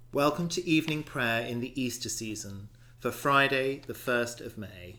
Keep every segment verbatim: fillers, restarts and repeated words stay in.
Welcome to evening prayer in the Easter season for Friday, the first of May.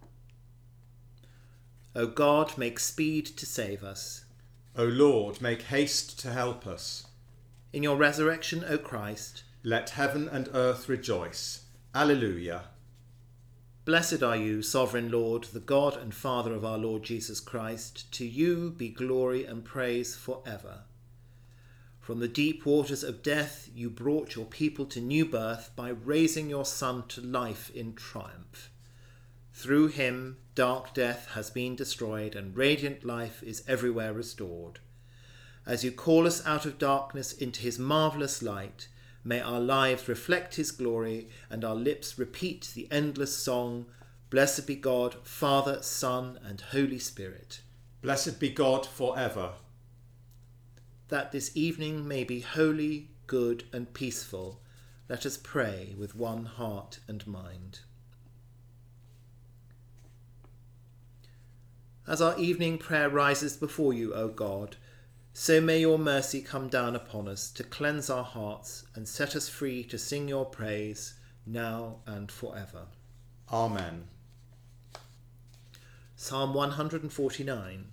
O God, make speed to save us. O Lord, make haste to help us. In your resurrection, O Christ, let heaven and earth rejoice. Alleluia. Blessed are you, sovereign Lord, the God and Father of our Lord Jesus Christ. To you be glory and praise forever. From the deep waters of death you brought your people to new birth by raising your Son to life in triumph. Through him, dark death has been destroyed and radiant life is everywhere restored. As you call us out of darkness into his marvellous light, may our lives reflect his glory and our lips repeat the endless song, Blessed be God, Father, Son, and Holy Spirit. Blessed be God forever. That this evening may be holy, good, and peaceful, let us pray with one heart and mind. As our evening prayer rises before you, O God, so may your mercy come down upon us to cleanse our hearts and set us free to sing your praise now and forever. Amen. Psalm one forty-nine.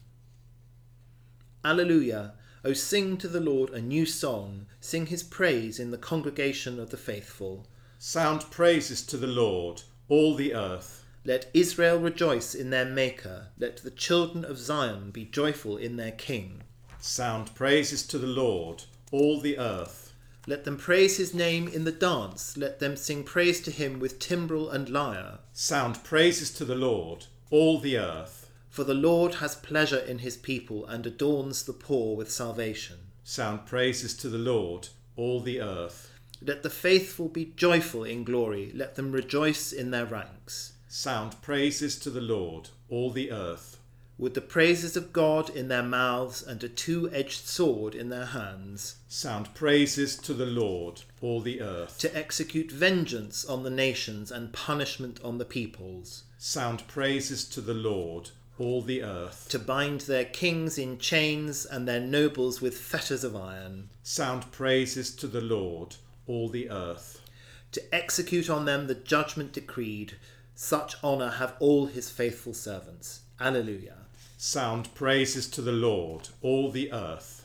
Alleluia! O sing to the Lord a new song, sing his praise in the congregation of the faithful. Sound praises to the Lord, all the earth. Let Israel rejoice in their Maker, let the children of Zion be joyful in their King. Sound praises to the Lord, all the earth. Let them praise his name in the dance, let them sing praise to him with timbrel and lyre. Sound praises to the Lord, all the earth. For the Lord has pleasure in his people and adorns the poor with salvation. Sound praises to the Lord, all the earth. Let the faithful be joyful in glory, let them rejoice in their ranks. Sound praises to the Lord, all the earth. With the praises of God in their mouths and a two-edged sword in their hands. Sound praises to the Lord, all the earth. To execute vengeance on the nations and punishment on the peoples. Sound praises to the Lord, all the earth. To bind their kings in chains and their nobles with fetters of iron. Sound praises to the Lord, all the earth. To execute on them the judgment decreed. Such honour have all his faithful servants. Alleluia. Sound praises to the Lord, all the earth.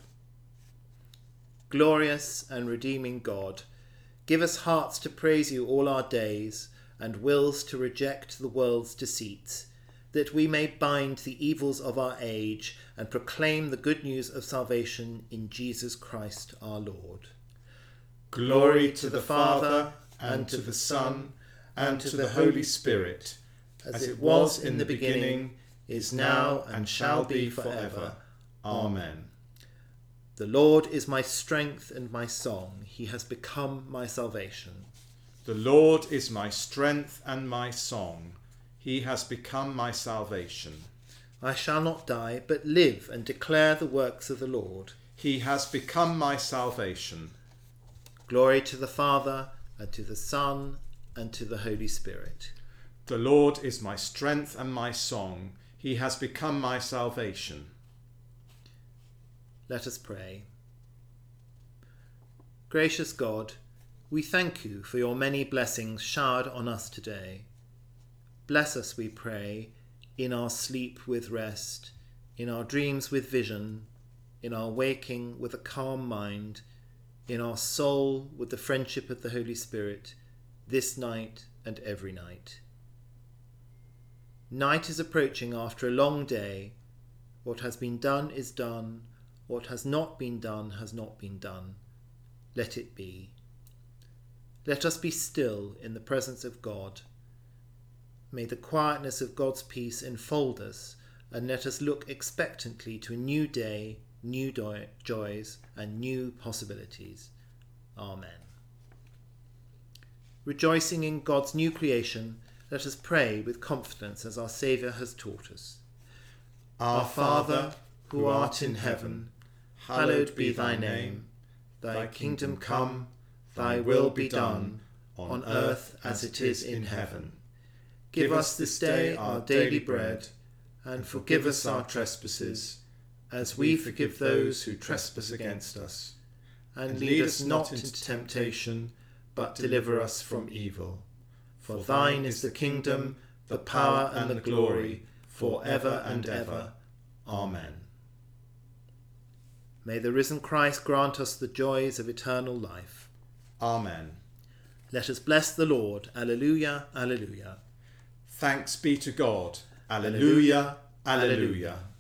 Glorious and redeeming God, give us hearts to praise you all our days, and wills to reject the world's deceits, that we may bind the evils of our age and proclaim the good news of salvation in Jesus Christ our Lord. Glory to the Father, and to the Son, and to the Holy Spirit, as it was in the beginning, is now, and shall be forever. Amen. The Lord is my strength and my song. He has become my salvation. The Lord is my strength and my song. He has become my salvation. I shall not die, but live and declare the works of the Lord. He has become my salvation. Glory to the Father, and to the Son, and to the Holy Spirit. The Lord is my strength and my song. He has become my salvation. Let us pray. Gracious God, we thank you for your many blessings showered on us today. Bless us, we pray, in our sleep with rest, in our dreams with vision, in our waking with a calm mind, in our soul with the friendship of the Holy Spirit, this night and every night. Night is approaching after a long day. What has been done is done. What has not been done has not been done. Let it be. Let us be still in the presence of God. May the quietness of God's peace enfold us, and let us look expectantly to a new day, new do- joys, and new possibilities. Amen. Rejoicing in God's new creation, let us pray with confidence as our Saviour has taught us. Our Father, who art in heaven, hallowed be thy name. Thy kingdom come, thy will be done, on earth as it is in heaven. Give us this day our daily bread, and forgive us our trespasses, as we forgive those who trespass against us. And lead us not into temptation, but deliver us from evil. For thine is the kingdom, the power and the glory, for ever and ever. Amen. May the risen Christ grant us the joys of eternal life. Amen. Let us bless the Lord. Alleluia, alleluia. Thanks be to God. Alleluia, alleluia.